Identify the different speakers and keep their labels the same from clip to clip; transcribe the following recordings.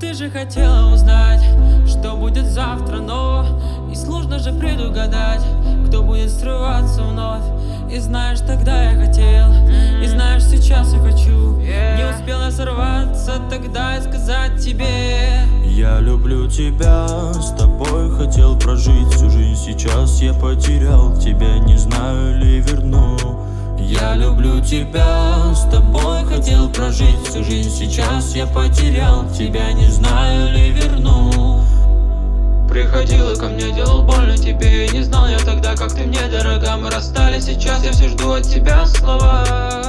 Speaker 1: Ты же хотела узнать, что будет завтра, но и сложно же предугадать, кто будет срываться вновь. И знаешь, тогда я хотел, и знаешь, сейчас я хочу. Не успела сорваться тогда и сказать тебе:
Speaker 2: я люблю тебя, с тобой хотел прожить всю жизнь. Сейчас я потерял тебя, не знаю ли верну. Я люблю тебя, с тобой хотел прожить всю жизнь. Сейчас я потерял тебя, не знаю ли верну.
Speaker 1: Приходила ко мне, делал больно тебе, не знал я тогда, как ты мне дорога. Мы расстались, сейчас я все жду от тебя слова.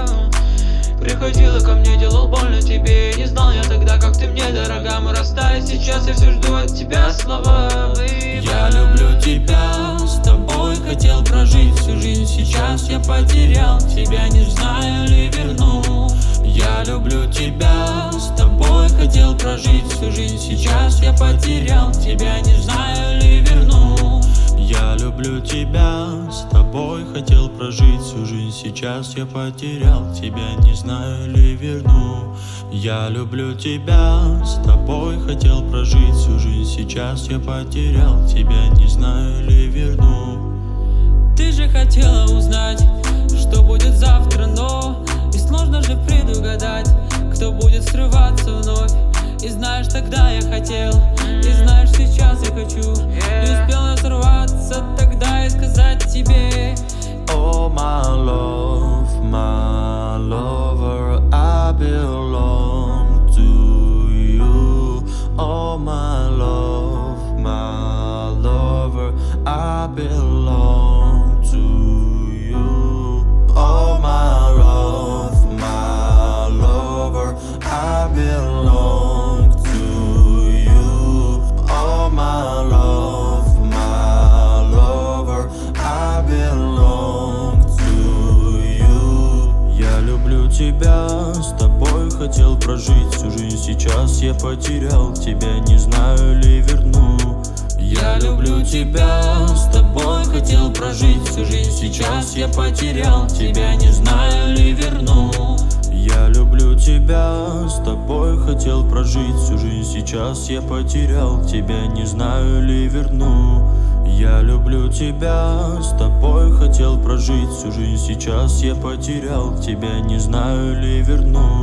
Speaker 1: Приходила ко мне, делал больно тебе, не знал я тогда, как ты мне дорога. Мы расстались, сейчас я все жду от тебя слова.
Speaker 2: Я люблю тебя, с тобой хотел прожить всю жизнь. Сейчас я потерял тебя, не знаю ли верну. Я люблю тебя, с тобой хотел прожить всю жизнь. Сейчас я потерял тебя, не знаю ли верну. Я люблю тебя, с тобой хотел прожить всю жизнь. Сейчас я потерял тебя, не знаю ли верну. Я люблю тебя, с тобой хотел прожить всю жизнь. Сейчас я потерял тебя, не знаю ли верну.
Speaker 1: Ты же хотела узнать, что будет завтра, но и сложно же предугадать, кто будет срываться вновь. И знаешь, тогда я хотел, и знаешь, сейчас я хочу. Не успела сорваться тогда и сказать тебе:
Speaker 2: Oh my love, my lover, I belong to you. Oh my love, my lover, I belong to you. Oh my love, my lover, I belong to you. Oh my love, my lover, I belong to you. Я люблю тебя, с тобой хотел прожить всю жизнь. Сейчас я потерял тебя, не знаю ли верну. Я люблю тебя, с тобой хотел прожить всю жизнь. Сейчас я потерял тебя, не знаю ли верну. Я люблю тебя, с тобой хотел прожить всю жизнь. Сейчас я потерял тебя, не знаю ли верну. Я люблю тебя, с тобой хотел прожить всю жизнь. Сейчас я потерял тебя, не знаю ли верну.